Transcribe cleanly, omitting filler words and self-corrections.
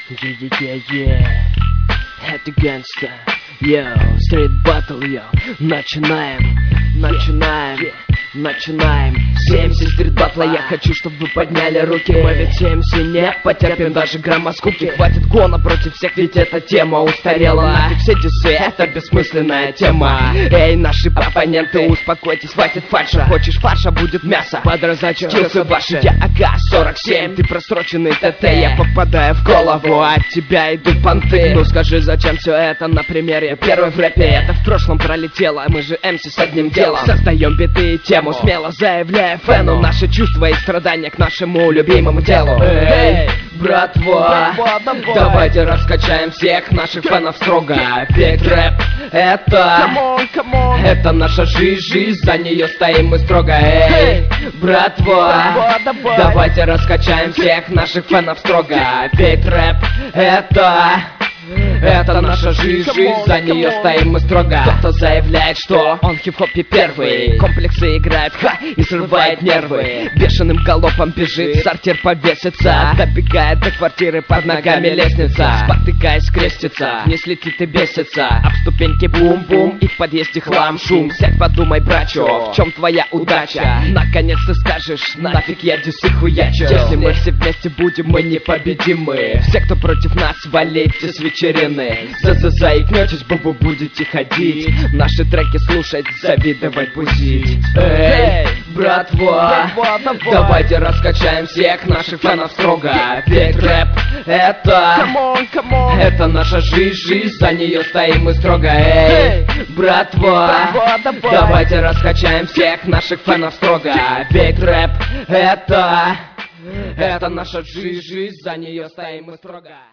Это гангста, стрит батл, начинаем. 7 стрит батла, я хочу, чтобы вы подняли руки. Мы ведь 7 не потерпим даже грамма скуки. Хватит гона против всех, ведь эта тема устарела. Нафиг все дисы, это бессмысленная тема. Эй, наши оппоненты, успокойтесь, хватит фальша. Хочешь фарша, будет мясо. Подрозочился ваши. Я АК-47, ты просроченный ТТ. Я попадаю в голову, а от тебя идут понты. Ну скажи, зачем все это на примере? Первый в рэпе, это в прошлом пролетело. Мы же МС с одним делом. Создаем биты и тему, смело заявляя фэну наши чувства и страдания к нашему любимому делу. Эй, братва, давайте раскачаем всех наших фэнов строго. Ведь рэп это наша жизнь, за нее стоим мы строго. Эй, братва, давайте раскачаем всех наших фэнов строго. Ведь рэп это наша жизнь, за нее стоим мы строго. Кто-то заявляет, что он в хип-хопе первый. Комплексы играет и срывает нервы. Бешеным галопом бежит, сортир повесится. Добегает до квартиры, под ногами лестница. Спотыкаясь, крестится, не слетит и бесится. Об ступеньки бум-бум, и в подъезде хлам шум. Сядь, подумай, брачо, в чем твоя удача? Наконец ты скажешь, нафиг я дисы хуячу. Если мы все вместе будем, мы непобедимы. Все, кто против нас, валите с вечерины. Заикнетесь, бубу будете ходить. Наши треки слушать, завидовать, бузить. Эй, братва, давайте раскачаем всех наших фэнов строго. Ведь рэп это наша жизнь, за нее стоим мы строго. Эй, братва, давайте раскачаем всех наших фэнов строго. Ведь рэп это наша жизнь, за нее стоим мы строго.